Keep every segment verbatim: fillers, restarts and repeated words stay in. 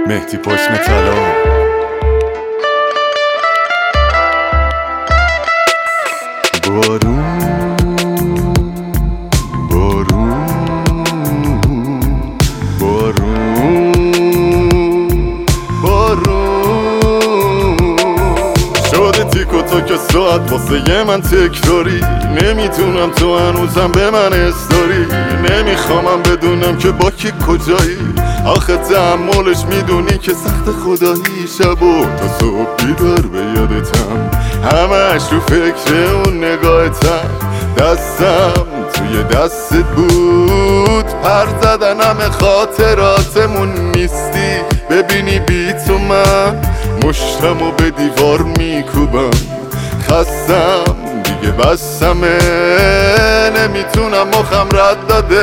مهدی پشم طلا. بارون بارون بارون بارون شده تیک و تاک ساعت واسه یه من تکراری. نمیتونم تو هنوزم به من استاری. نمیخوامم بدونم که با کی کجایی. آخه تحملش میدونی که سخت خدایی. شب و تا صبح بیدار به یادتم، همش رو فکر اون نگاهتم. دستم توی دستت بود، پر زدن همه خاطراتمون نیستی. ببینی بی تو من مشتمو به دیوار میکوبم. خستم دیگه بسمه، نمیتونم مخم رد داده.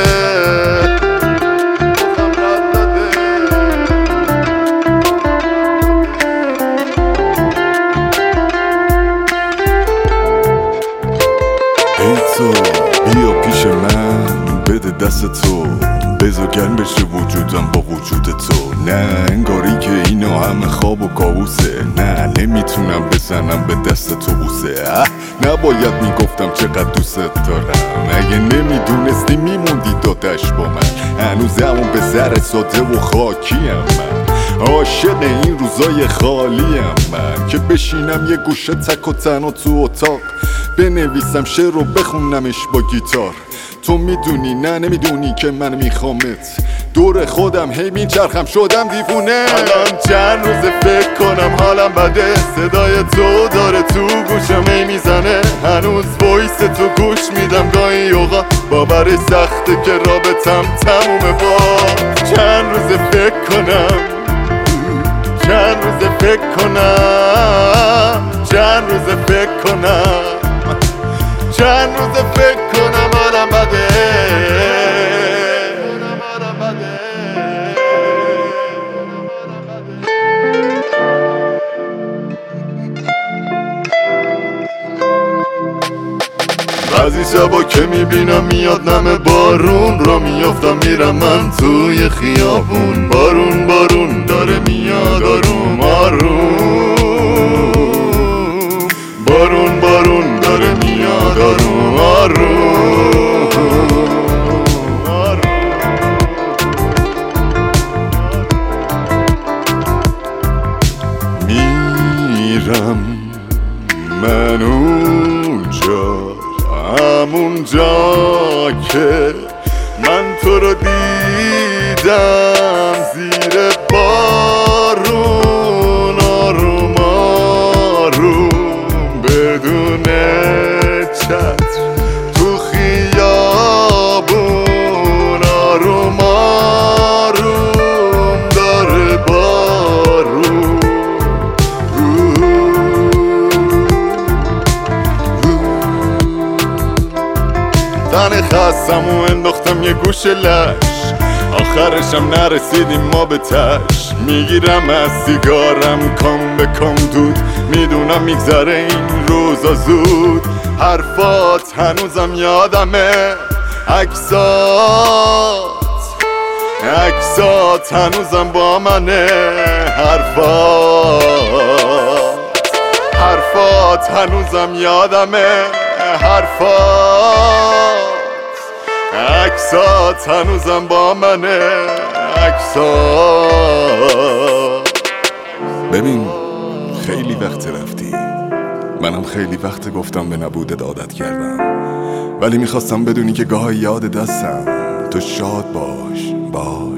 ای تو بیا پیش من، بده دست تو، بذار گرم بشه وجودم با وجود تو. نه انگاری که اینو همه خواب و کابوسه. نه نمیتونم بزنم به دست تو بوسه. نباید میگفتم چقدر دوست دارم. اگه نمیدونستی میموندی دادش با من. هنوز همون به سر ساده و خاکیم من. عاشق این روزای خالیم من، که بشینم یه گوشه تک و تنها تو اتاق، بنویسم شعر رو بخونمش با گیتار. تو میدونی نه نمیدونی که من میخوامت. دور خودم هی میچرخم شدم دیوونه. الان چند روز فکر کنم حالم بده. صدای تو داره تو گوشم هی میزنه. هنوز وایس تو گوش میدم گاهی اوقات. باورش سخته که رابطم تمومه. با چند روز فکر کنم، چند روز فکر کنم، چند روز فکر کنم، چند روز فکر کنم حالم بده. بعضی شبا که میبینم میاد نم بارون، را میافتم میرم من توی خیابون. بارون بارون داره میاد آروم آروم. بارون بارون داره میاد آروم آروم. میرم من اونجا، همونجا که من تو رو دیدم زیر بارون. آروم آروم بدون چتر تو خیابون. آروم آروم داره بارون. تن خستم و انداختم یه گوشه لش. آخرشم نرسیدیم ما به تش. میگیرم از سیگارم کام به کام دود. میدونم میگذره این روزا زود. حرفات هنوزم یادمه، عکسات عکسات هنوزم با منه. حرفات حرفات هنوزم یادمه. حرفات عکسات هنوزم با منه. عکسات. ببین خیلی وقت رفتی، منم خیلی وقت گفتم به نبودت عادت کردم. ولی میخواستم بدونی که گاهی یاد دستم. تو شاد باش باش.